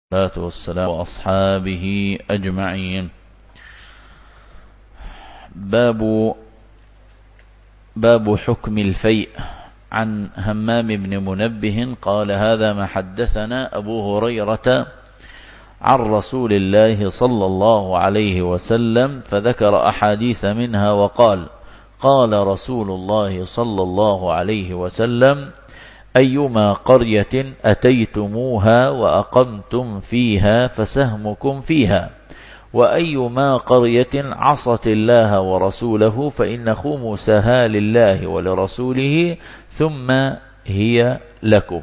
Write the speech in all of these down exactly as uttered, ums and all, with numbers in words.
والصلاة والسلام وأصحابه أجمعين. باب باب حكم الفيء. عن همام بن منبه قال: هذا ما حدثنا أبو هريرة عن رسول الله صلى الله عليه وسلم، فذكر أحاديث منها وقال: قال رسول الله صلى الله عليه وسلم: أيما قرية أتيتموها وأقمتم فيها فسهمكم فيها، وأيما قرية عصت الله ورسوله فإن خمسها لله ولرسوله ثم هي لكم.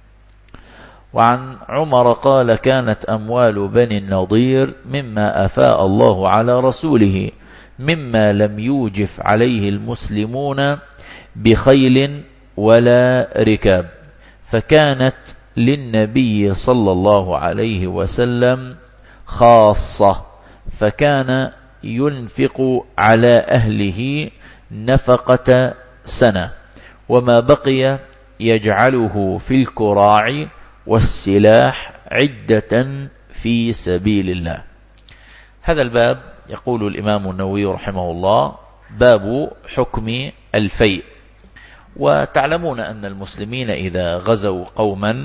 وعن عمر قال: كانت أموال بني النضير مما أفاء الله على رسوله، مما لم يوجف عليه المسلمون بخيل ولا ركاب، فكانت للنبي صلى الله عليه وسلم خاصة، فكان ينفق على أهله نفقة سنة، وما بقي يجعله في الكراع والسلاح عدة في سبيل الله. هذا الباب يقول الإمام النووي رحمه الله: باب حكم الفيء. وتعلمون أن المسلمين إذا غزوا قوما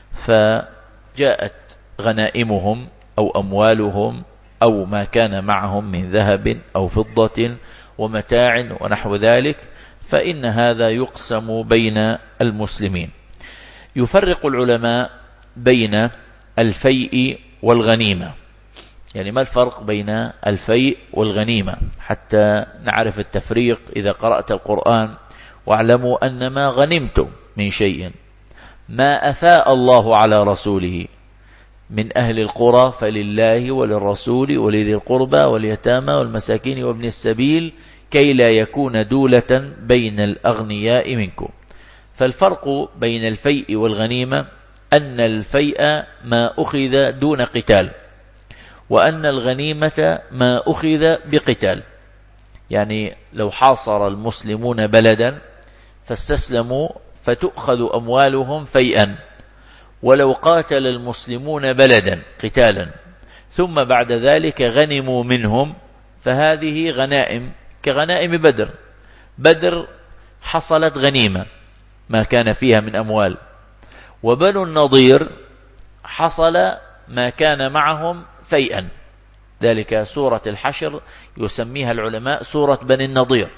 فجاءت غنائمهم أو أموالهم أو ما كان معهم من ذهب أو فضة ومتاع ونحو ذلك، فإن هذا يقسم بين المسلمين. يفرق العلماء بين الفيء والغنيمة. يعني ما الفرق بين الفيء والغنيمة حتى نعرف التفريق إذا قرأت القرآن. واعلموا أن ما غنمتم من شيء ما أفاء الله على رسوله من أهل القرى فلله وللرسول ولذي القربى واليتامى والمساكين وابن السبيل كي لا يكون دولة بين الأغنياء منكم. فالفرق بين الفيء والغنيمة أن الفيء ما أخذ دون قتال، وأن الغنيمة ما أخذ بقتال. يعني لو حاصر المسلمون بلدا فاستسلموا فتؤخذ أموالهم فيئا، ولو قاتل المسلمون بلدا قتالا ثم بعد ذلك غنموا منهم فهذه غنائم كغنائم بدر. بدر حصلت غنيمة ما كان فيها من أموال، وبنو النضير حصل ما كان معهم فيئا. ذلك سورة الحشر يسميها العلماء سورة بني النضير،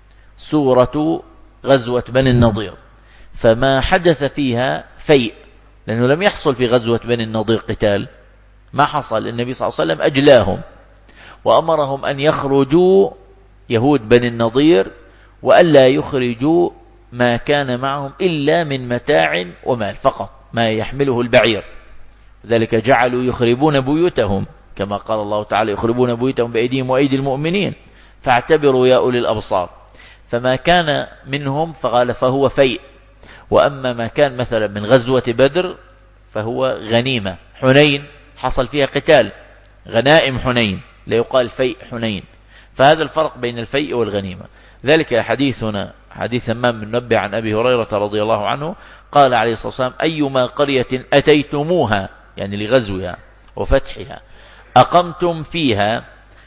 سورة غزوة بني النضير. فما حدث فيها فيء، لأنه لم يحصل في غزوة بني النضير قتال، ما حصل. النبي صلى الله عليه وسلم أجلاهم وأمرهم أن يخرجوا يهود بني النضير وألا يخرجوا ما كان معهم إلا من متاع ومال فقط، ما يحمله البعير. ذلك جعلوا يخربون بيوتهم كما قال الله تعالى: يخربون بيوتهم بأيديهم وأيدي المؤمنين فاعتبروا يا أولي الأبصار. فما كان منهم فقال فهو فيء. وأما ما كان مثلا من غزوة بدر فهو غنيمة. حنين حصل فيها قتال، غنائم حنين، لا يقال فيء حنين. فهذا الفرق بين الفيء والغنيمة. ذلك حديثنا حديث همام بن منبه عن أبي هريرة رضي الله عنه قال عليه الصلاة والسلام: أيما قرية أتيتموها، يعني لغزوها وفتحها، أقمتم فيها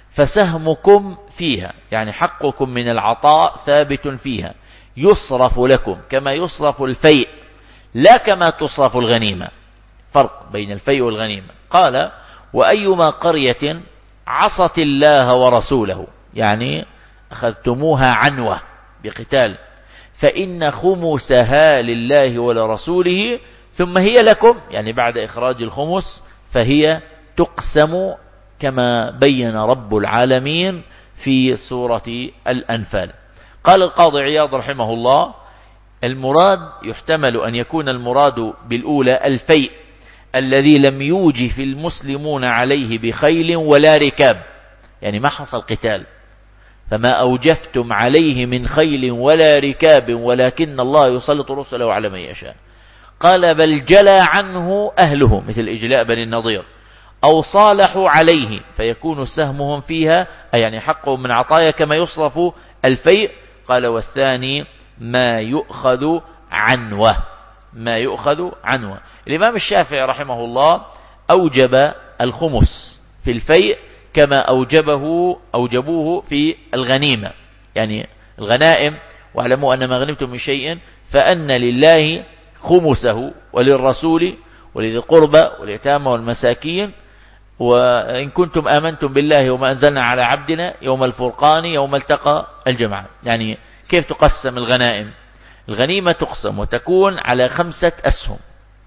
فسهمكم فيها، يعني حقكم من العطاء ثابت فيها، يصرف لكم كما يصرف الفيء لا كما تصرف الغنيمة. فرق بين الفيء والغنيمة. قال: وأيما قرية عصت الله ورسوله، يعني أخذتموها عنوة بقتال، فإن خمسها لله ولرسوله ثم هي لكم، يعني بعد إخراج الخمس فهي تقسم كما بين رب العالمين في سورة الأنفال. قال القاضي عياض رحمه الله: المراد يحتمل أن يكون المراد بالأولى الفيء الذي لم يوجف المسلمون عليه بخيل ولا ركاب، يعني ما حصل قتال، فما أوجفتم عليه من خيل ولا ركاب ولكن الله يسلط رسله على من يشاء. قال: بل جلى عنه أهله، مثل إجلاء بني النضير، أو صالحوا عليه فيكون سهمهم فيها، أي يعني حقهم من عطايا كما يصرف الفيء. قال: والثاني ما يؤخذ عنوه، ما يؤخذ عنوه. الإمام الشافعي رحمه الله أوجب الخمس في الفيء كما أوجبه أوجبوه في الغنيمة. يعني الغنائم، واعلموا أن ما غنمتم من شيء فأن لله خمسه وللرسول ولذي القربى واليتامى والمساكين وإن كنتم آمنتم بالله وما أنزلنا على عبدنا يوم الفرقان يوم التقى الجمعان. يعني كيف تقسم الغنائم؟ الغنيمة تقسم وتكون على خمسة أسهم،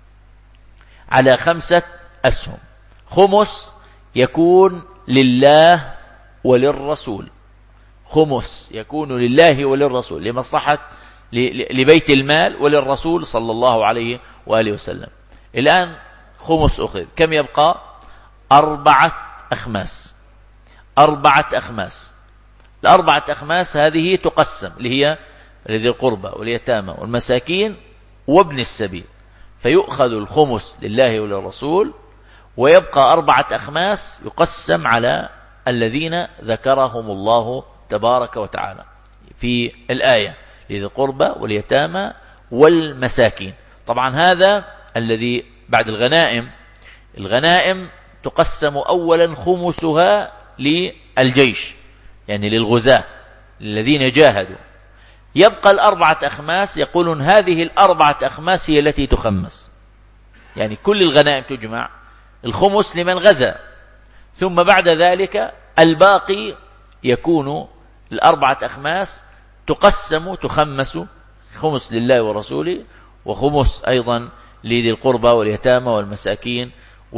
على خمسة أسهم. خمس يكون لله وللرسول، خمس يكون لله وللرسول لمصلحة لبيت المال وللرسول صلى الله عليه وآله وسلم. الآن خمس أخذ، كم يبقى؟ أربعة أخماس، أربعة أخماس. الأربعة أخماس هذه تقسم اللي هي لذي القربى واليتامى والمساكين وابن السبيل، فيؤخذ الخمس لله وللرسول ويبقى أربعة أخماس يقسم على الذين ذكرهم الله تبارك وتعالى في الآية، لذي القربى واليتامى والمساكين. طبعا هذا الذي بعد الغنائم. الغنائم تقسم أولا خمسها للجيش، يعني للغزاة الذين جاهدوا. يبقى الأربعة أخماس، يقولون هذه الأربعة أخماس هي التي تخمس، يعني كل الغنائم تجمع، الخمس لمن غزا، ثم بعد ذلك الباقي يكون الأربعة أخماس تقسم تخمس، خمس لله ورسوله وخمس أيضا لذي القربى واليتامى والمساكين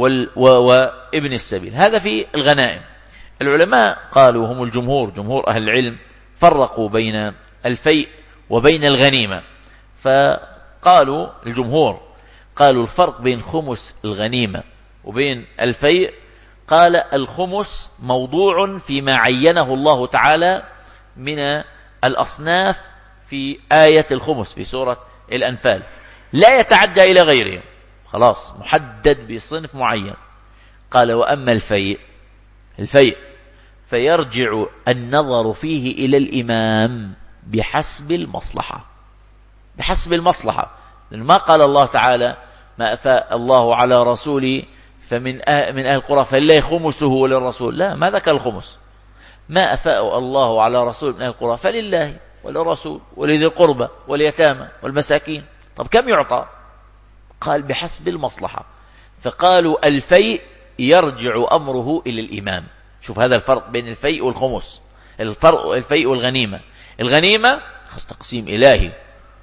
وابن السبيل. هذا في الغنائم. العلماء قالوا هم الجمهور، جمهور أهل العلم، فرقوا بين الفيء وبين الغنيمة. فقالوا الجمهور قالوا الفرق بين خمس الغنيمة وبين الفيء، قال الخمس موضوع فيما عينه الله تعالى من الأصناف في آية الخمس في سورة الأنفال، لا يتعدى إلى غيره، خلاص محدد بصنف معين. قال وأما الفيء، الفيء فيرجع النظر فيه إلى الإمام بحسب المصلحة، بحسب المصلحة. لأن ما قال الله تعالى ما أفاء الله على رسوله فمن أهل من أهل القرى فلله خمسه وللرسول، لا، ما ذكر الخمس. ما أفاء الله على رسول من أهل القرى فلله وللرسول ولذي القربى واليتامى والمساكين. طب كم يعطى؟ قال بحسب المصلحة. فقالوا الفيء يرجع أمره إلى الإمام. شوف هذا الفرق بين الفيء والخمس، الفرق الفيء والغنيمة. الغنيمة خاص تقسيم إلهي،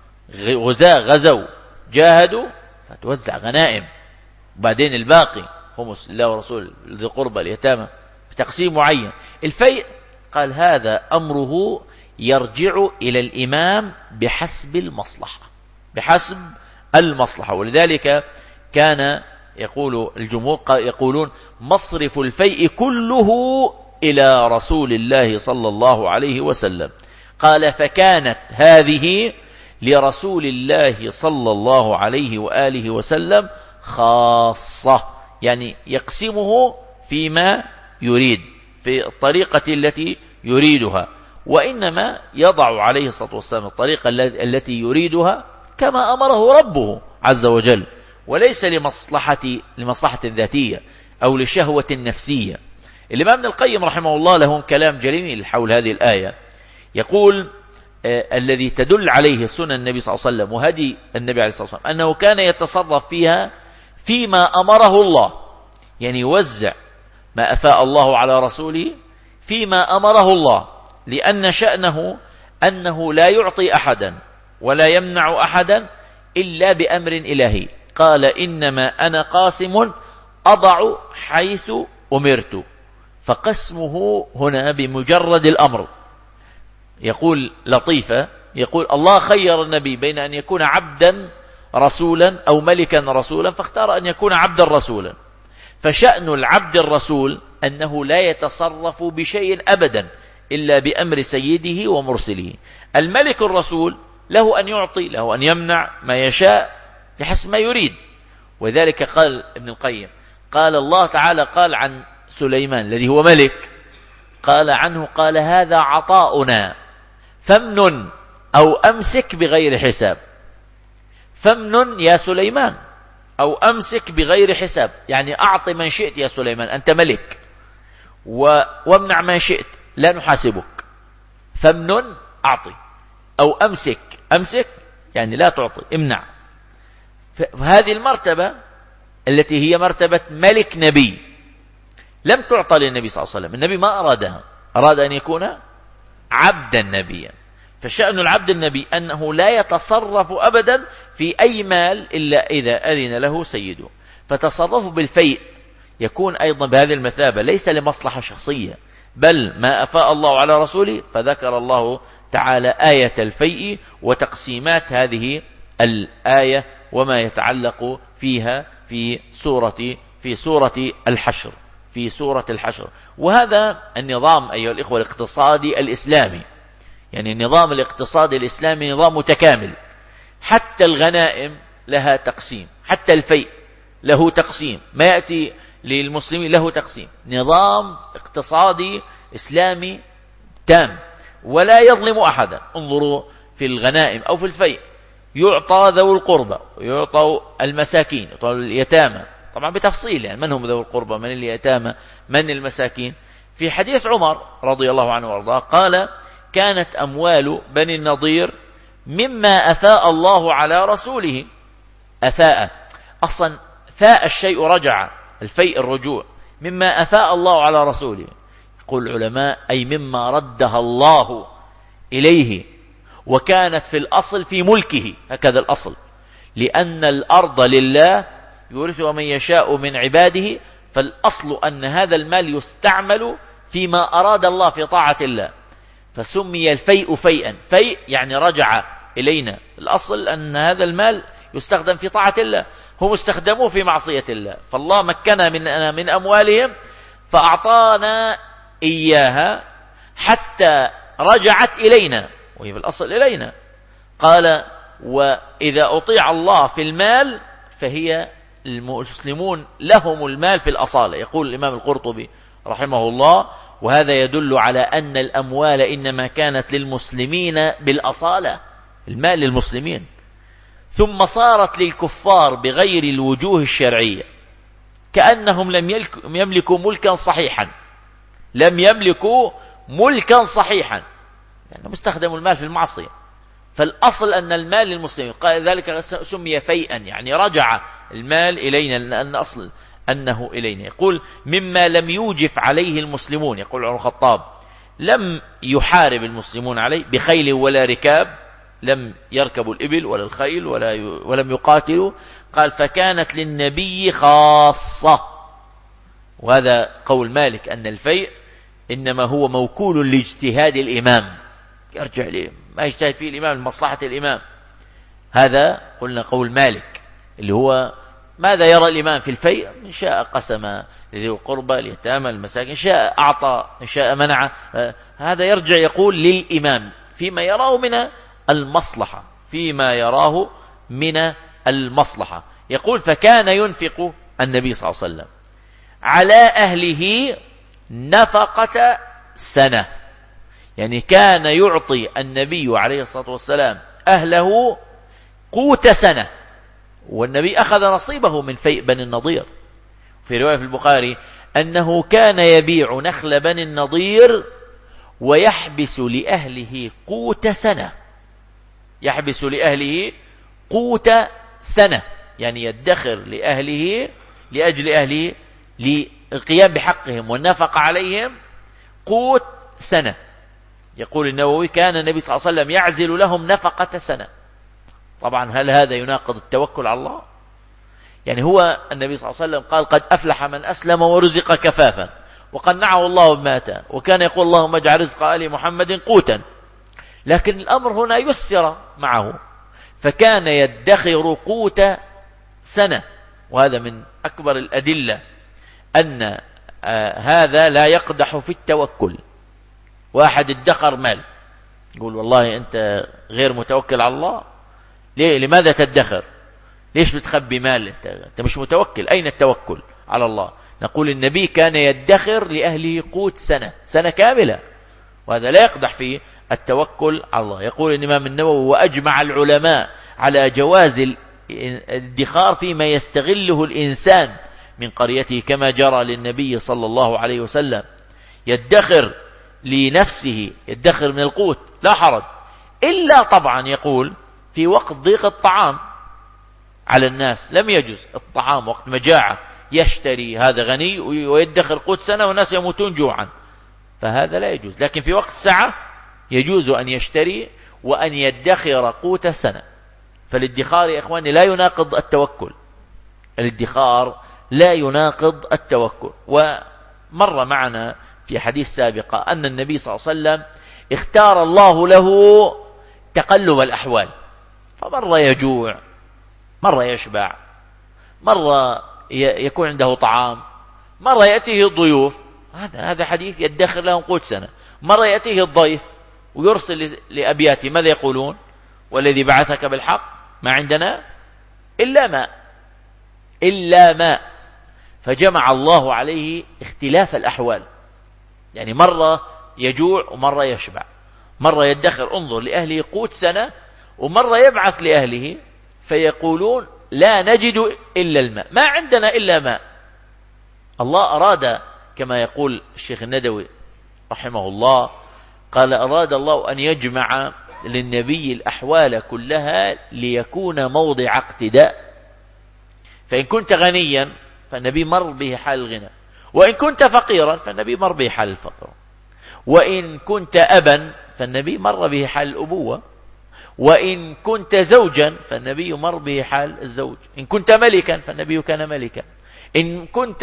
غزاة غزوا جاهدوا فتوزع غنائم، وبعدين الباقي خمس لله ورسول ذي القربى اليتامى بتقسيم معين. الفيء قال هذا أمره يرجع إلى الإمام بحسب المصلحة، بحسب المصلحة. ولذلك كان يقول الجمهور يقولون مصرف الفيء كله إلى رسول الله صلى الله عليه وسلم. قال فكانت هذه لرسول الله صلى الله عليه وآله وسلم خاصة، يعني يقسمه فيما يريد في الطريقة التي يريدها، وإنما يضع عليه الصلاة والسلام الطريقة التي يريدها كما أمره ربه عز وجل، وليس لمصلحة لمصلحة ذاتية أو لشهوة نفسية. الإمام ابن القيم رحمه الله له كلام جميل حول هذه الآية، يقول آه الذي تدل عليه سنن النبي صلى الله عليه وسلم وهدي النبي عليه الصلاة والسلام أنه كان يتصرف فيها فيما أمره الله، يعني يوزع ما أفاء الله على رسوله فيما أمره الله، لأن شأنه أنه لا يعطي أحدا ولا يمنع أحدا إلا بأمر إلهي. قال إنما أنا قاسم أضع حيث أمرت، فقسمه هنا بمجرد الأمر. يقول لطيفة، يقول الله خير النبي بين أن يكون عبدا رسولا أو ملكا رسولا، فاختار أن يكون عبدا رسولا. فشأن العبد الرسول أنه لا يتصرف بشيء أبدا إلا بأمر سيده ومرسله. الملك الرسول له أن يعطي، له أن يمنع ما يشاء بحسب ما يريد. وذلك قال ابن القيم، قال الله تعالى قال عن سليمان الذي هو ملك، قال عنه قال هذا عطاؤنا فامنن أو أمسك بغير حساب. فامنن يا سليمان، أو أمسك بغير حساب، يعني أعط من شئت يا سليمان، أنت ملك، وامنع من شئت لا نحاسبك، فامنن أعطي، أو أمسك، أمسك يعني لا تعطي، امنع. فهذه المرتبة التي هي مرتبة ملك نبي لم تعطى للنبي صلى الله عليه وسلم، النبي ما أرادها، أراد أن يكون عبدا نبيا. فشأن العبد النبي أنه لا يتصرف أبدا في أي مال إلا إذا أذن له سيده. فتصرفه بالفيء يكون أيضا بهذه المثابة، ليس لمصلحة شخصية، بل ما أفاء الله على رسوله، فذكر الله تعالى آية الفيء وتقسيمات هذه الآية وما يتعلق فيها في سورة في سورة الحشر في سورة الحشر. وهذا النظام أيها الإخوة الاقتصادي الإسلامي، يعني النظام الاقتصادي الإسلامي نظام متكامل، حتى الغنائم لها تقسيم، حتى الفيء له تقسيم، ما يأتي للمسلمين له تقسيم، نظام اقتصادي إسلامي تام ولا يظلم أحدا. انظروا في الغنائم أو في الفيء، يعطى ذو القربى ويعطى المساكين، يعطى اليتامى، طبعا بتفصيل يعني من هم ذو القربى، من اليتامى، من المساكين. في حديث عمر رضي الله عنه وارضاه قال: كانت أموال بني النضير مما أفاء الله على رسوله. أفاء أصلا فاء الشيء رجع، الفيء الرجوع، مما أفاء الله على رسوله. يقول العلماء أي مما ردها الله إليه، وكانت في الأصل في ملكه، هكذا الأصل، لأن الأرض لله يورثها من يشاء من عباده، فالأصل أن هذا المال يستعمل فيما أراد الله في طاعة الله، فسمي الفيء فيئا. فيء يعني رجع إلينا، الأصل أن هذا المال يستخدم في طاعة الله، هم استخدموه في معصية الله، فالله مكننا من من أموالهم فأعطانا إياها حتى رجعت إلينا، وهي في الأصل إلينا. قال: وإذا أطيع الله في المال فهي المسلمون لهم المال في الأصالة. يقول الإمام القرطبي رحمه الله: وهذا يدل على أن الأموال إنما كانت للمسلمين بالأصالة، المال للمسلمين، ثم صارت للكفار بغير الوجوه الشرعية، كأنهم لم يملكوا ملكا صحيحا، لم يملكوا ملكا صحيحا، يعني مستخدموا المال في المعصية. فالأصل أن المال للمسلمين، قال ذلك سمي فيئا، يعني رجع المال إلينا، لأن أصل أنه إلينا. يقول: مما لم يوجف عليه المسلمون، يقول عمر الخطاب: لم يحارب المسلمون عليه بخيل ولا ركاب، لم يركبوا الإبل ولا الخيل ولا ي... ولم يقاتلوا. قال: فكانت للنبي خاصة. وهذا قول مالك أن الفيء إنما هو موكول لاجتهاد الإمام، يرجع ليه ما يجتهد فيه الإمام لمصلحة الإمام. هذا قلنا قول مالك، اللي هو ماذا يرى الإمام في الفيء، إن شاء قسم لذي القربى اليتامى المساكين، إن شاء أعطى، إن شاء منع. هذا يرجع يقول للإمام فيما يراه من المصلحة، فيما يراه من المصلحة. يقول: فكان ينفق النبي صلى الله عليه وسلم على أهله نفقة سنة، يعني كان يعطي النبي عليه الصلاة والسلام أهله قوت سنة، والنبي أخذ نصيبه من فيء بني النضير. في رواية في البخاري أنه كان يبيع نخل بني النضير ويحبس لأهله قوت سنة، يحبس لأهله قوت سنة، يعني يدخر لأهله لأجل أهله للقيام بحقهم والنفقة عليهم قوت سنة. يقول النووي: كان النبي صلى الله عليه وسلم يعزل لهم نفقة سنة. طبعا هل هذا يناقض التوكل على الله؟ يعني هو النبي صلى الله عليه وسلم قال: قد أفلح من أسلم ورزق كفافا وقنعه الله بما آتاه، وكان يقول: اللهم اجعل رزق آل محمد قوتا. لكن الأمر هنا يسر معه، فكان يدخر قوت سنة. وهذا من أكبر الأدلة أن آه هذا لا يقدح في التوكل. واحد ادخر مال، يقول: والله أنت غير متوكل على الله، ليه؟ لماذا تدخر؟ ليش بتخبي مال؟ أنت, أنت مش متوكل. أين التوكل على الله؟ نقول النبي كان يدخر لأهله قوت سنة، سنة كاملة، وهذا لا يقدح في التوكل على الله. يقول الإمام النووي: وأجمع العلماء على جواز الادخار فيما يستغله الإنسان من قريته، كما جرى للنبي صلى الله عليه وسلم، يدخر لنفسه، يدخر من القوت لا حرج، إلا طبعا يقول في وقت ضيق الطعام على الناس لم يجوز الطعام، وقت مجاعة يشتري هذا غني ويدخر قوت سنة والناس يموتون جوعا، فهذا لا يجوز. لكن في وقت سعة يجوز أن يشتري وأن يدخر قوت سنة. فالادخار يا إخواني لا يناقض التوكل، الادخار لا يناقض التوكل. ومر معنا في حديث سابقة أن النبي صلى الله عليه وسلم اختار الله له تقلب الأحوال، فمرة يجوع، مرة يشبع، مرة يكون عنده طعام، مرة يأتيه الضيوف، هذا هذا حديث يدخر لهم قوت سنة. مرة يأتيه الضيف ويرسل لأبياته ماذا يقولون؟ والذي بعثك بالحق ما عندنا إلا ماء، إلا ماء. فجمع الله عليه اختلاف الأحوال، يعني مرة يجوع ومرة يشبع، مرة يدخر انظر لأهله قوت سنة، ومرة يبعث لأهله فيقولون لا نجد إلا الماء، ما عندنا إلا ماء. الله أراد كما يقول الشيخ الندوي رحمه الله، قال أراد الله أن يجمع للنبي الأحوال كلها ليكون موضع اقتداء. فإن كنت غنيا فالنبي مر به حال الغنى، وإن كنت فقيرا فالنبي مر به حال الفقر، وإن كنت أبا فالنبي مر به حال الأبوة، وإن كنت زوجا فالنبي مر به حال الزوج، إن كنت ملكا فالنبي كان ملكا، إن كنت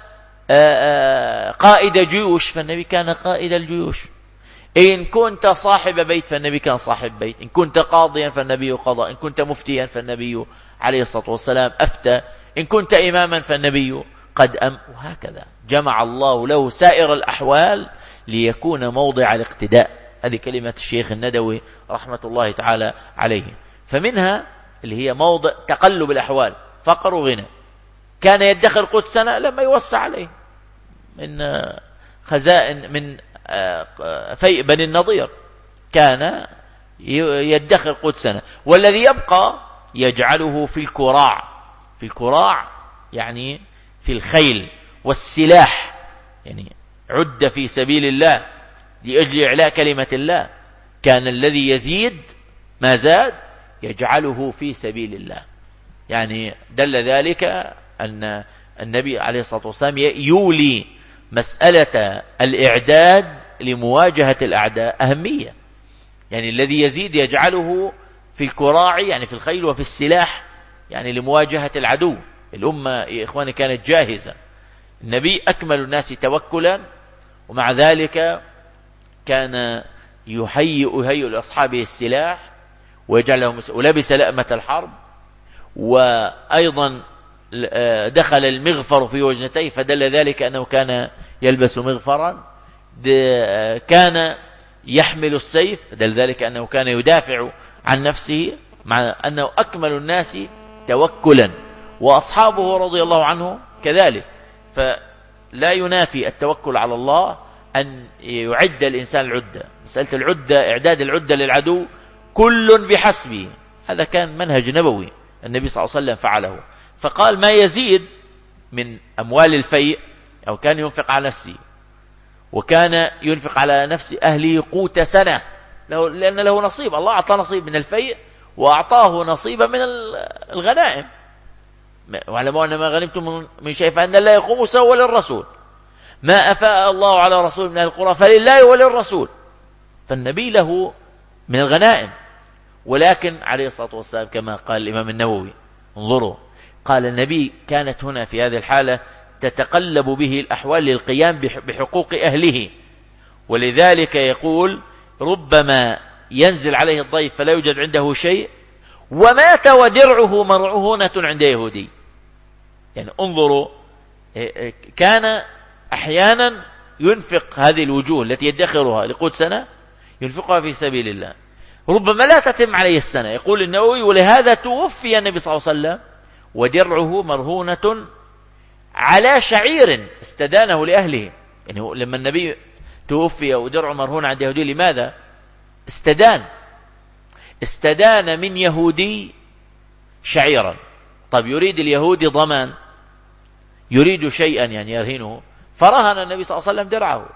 قائد جيوش فالنبي كان قائد الجيوش، إن كنت صاحب بيت فالنبي كان صاحب بيت، إن كنت قاضيا فالنبي قضى، إن كنت مفتيا فالنبي عليه الصلاة والسلام أفتى، إن كنت إماما فالنبي قد أم، وهكذا جمع الله له سائر الأحوال ليكون موضع الاقتداء. هذه كلمة الشيخ الندوي رحمة الله تعالى عليه. فمنها اللي هي موضع تقلب الأحوال، فقر وغنى. كان يدخر قوت سنة لما يوسع عليه من خزائن من فيء بني النضير، كان يدخر قوت سنة، والذي يبقى يجعله في الكراع، في الكراع يعني في الخيل والسلاح، يعني عد في سبيل الله لأجل إعلاء كلمة الله. كان الذي يزيد ما زاد يجعله في سبيل الله، يعني دل ذلك أن النبي عليه الصلاة والسلام يولي مسألة الإعداد لمواجهة الأعداء أهمية، يعني الذي يزيد يجعله في الكراع يعني في الخيل وفي السلاح، يعني لمواجهة العدو. الأمة يا إخواني كانت جاهزة، النبي أكمل الناس توكلا، ومع ذلك كان يهيئ يهيئ لأصحابه السلاح ويجعل لهم، ولبس لأمة الحرب، وأيضا دخل المغفر في وجنتيه فدل ذلك أنه كان يلبس مغفرا، كان يحمل السيف فدل ذلك أنه كان يدافع عن نفسه، مع أنه أكمل الناس توكلا، وأصحابه رضي الله عنه كذلك. فلا ينافي التوكل على الله أن يعد الإنسان العدة، مسألة العدة إعداد العدة للعدو كل بحسبه، هذا كان منهج نبوي النبي صلى الله عليه وسلم فعله. فقال ما يزيد من أموال الفيء أو كان ينفق على نفسه، وكان ينفق على نفس أهله قوت سنة له، لأن له نصيب، الله أعطاه نصيب من الفيء وأعطاه نصيبا من الغنائم. واعلموا أن ما غنمتم من شيء فأن الله يقوم سوى للرسول، ما أفاء الله على رسول من القرى فلله وللرسول. فالنبي له من الغنائم، ولكن عليه الصلاة والسلام كما قال الإمام النووي انظروا، قال النبي كانت هنا في هذه الحالة تتقلب به الأحوال للقيام بحقوق أهله، ولذلك يقول ربما ينزل عليه الضيف فلا يوجد عنده شيء ومات ودرعه مرعونة عند يهودي. يعني انظروا، كان أحيانا ينفق هذه الوجوه التي يدخرها لقوت سنة ينفقها في سبيل الله، ربما لا تتم عليه السنة. يقول النووي ولهذا توفي النبي صلى الله عليه وسلم ودرعه مرهونة على شعير استدانه لأهله. يعني لما النبي توفي ودرعه مرهون عند يهودي لماذا؟ استدان استدان من يهودي شعيرا. طب يريد اليهودي ضمان، يريد شيئا يعني يرهنه، فرهن النبي صلى الله عليه وسلم درعه،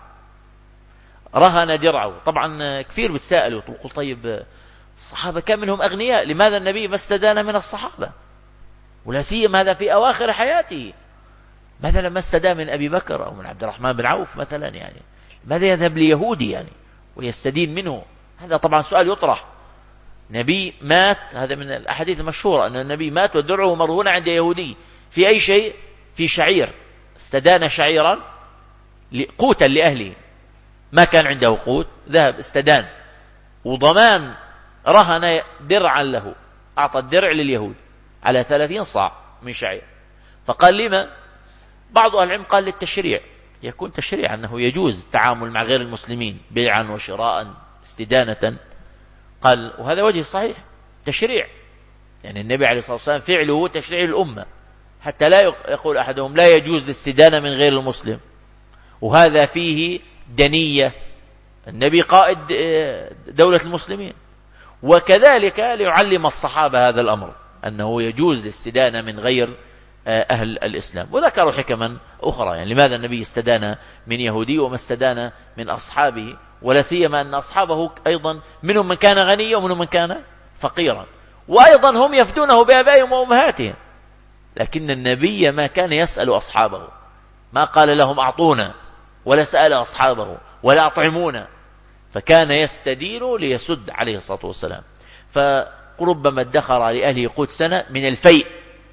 رهن درعه. طبعا كثير بتسألوا تقول طيب الصحابة كم منهم أغنياء، لماذا النبي ما استدان من الصحابة؟ ولا سيما هذا في أواخر حياته، ماذا لما استدان من أبي بكر أو من عبد الرحمن بن عوف مثلا؟ يعني ماذا يذهب ليهودي يعني ويستدين منه؟ هذا طبعا سؤال يطرح. نبي مات، هذا من الأحاديث المشهورة أن النبي مات ودرعه مرهونة عند يهودي في أي شيء، في شعير، استدان شعيرا قوتا لأهله، ما كان عنده قوت ذهب استدان، وضمان رهن درعا له، أعطى الدرع لليهود على ثلاثين صاع من شعير. فقال لما؟ بعض أهل العلم قال للتشريع، يكون تشريع أنه يجوز التعامل مع غير المسلمين بيعا وشراء استدانة. قال وهذا وجه صحيح، تشريع، يعني النبي عليه الصلاة والسلام فعله تشريع الأمة، حتى لا يقول أحدهم لا يجوز الاستدانة من غير المسلم، وهذا فيه دنية، النبي قائد دولة المسلمين. وكذلك ليعلم الصحابة هذا الأمر أنه يجوز الاستدانة من غير أهل الإسلام. وذكروا حكما أخرى، يعني لماذا النبي استدان من يهودي وما استدان من أصحابه، ولا سيما أن أصحابه أيضا منهم من كان غنيا ومنهم من كان فقيرا، وأيضا هم يفدونه بآبائهم وأمهاتهم، لكن النبي ما كان يسأل أصحابه، ما قال لهم أعطونا، ولا سأل أصحابه ولا أطعمونا، فكان يستدين ليسد عليه الصلاة والسلام. فربما ادخر لأهله قوت سنة من الفيء،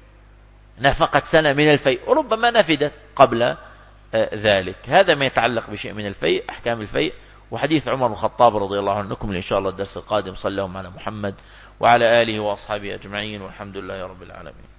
نفقت سنة من الفيء، وربما نفدت قبل ذلك. هذا ما يتعلق بشيء من الفيء، أحكام الفيء. وحديث عمر بن الخطاب رضي الله عنه نكمل إن شاء الله الدرس القادم. صلى الله على محمد وعلى آله وأصحابه أجمعين، والحمد لله رب العالمين.